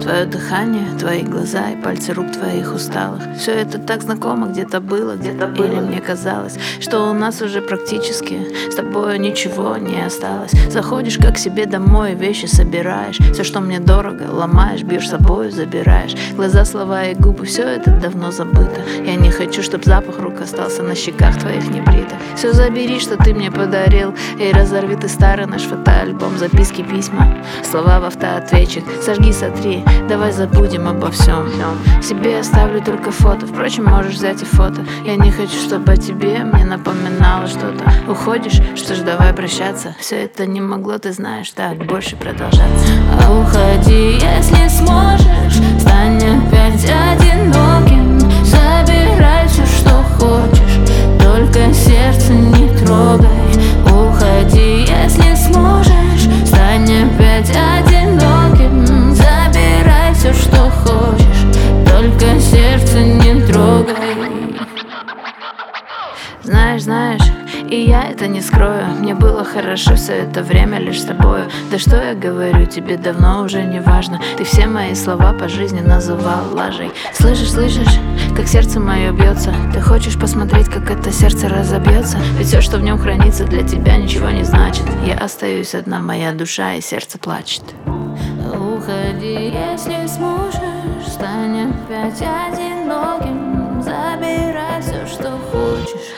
Твое дыхание, твои глаза и пальцы рук твоих усталых. Все это так знакомо, где-то было. Или мне казалось, что у нас уже практически с тобой ничего не осталось. Заходишь как к себе домой, вещи собираешь. Все, что мне дорого, ломаешь, бьешь с собой, забираешь. Глаза, слова и губы, все это давно забыто. Я не хочу, чтоб запах рук остался на щеках твоих небритых. Все забери, что ты мне подарил, и разорви ты старый наш фотоальбом. Записки, письма, слова в автоответчик. Сожги, сотри, давай забудем обо всем. Себе оставлю только фото, впрочем, можешь взять и фото. Я не хочу, чтобы о тебе мне напоминало что-то. Уходишь, что ж, давай прощаться. Все это не могло, ты знаешь, так больше продолжаться. Уходи, если сможешь, стань опять одиноким. Забирай все, что хочешь, только сердце не трогай. Уходи, если сможешь, стань опять одиноким. Забирай все, что хочешь, только сердце не трогай. Знаешь, и я это не скрою. Мне было хорошо все это время лишь с тобою. Да что я говорю, тебе давно уже не важно. Ты все мои слова по жизни называл лажей. Слышишь, как сердце мое бьется. Ты хочешь посмотреть, как это сердце разобьется? Ведь все, что в нем хранится, для тебя ничего не значит. Я остаюсь одна, моя душа и сердце плачет. Уходи, если сможешь, стань опять одиноким. Забирай все, что хочешь,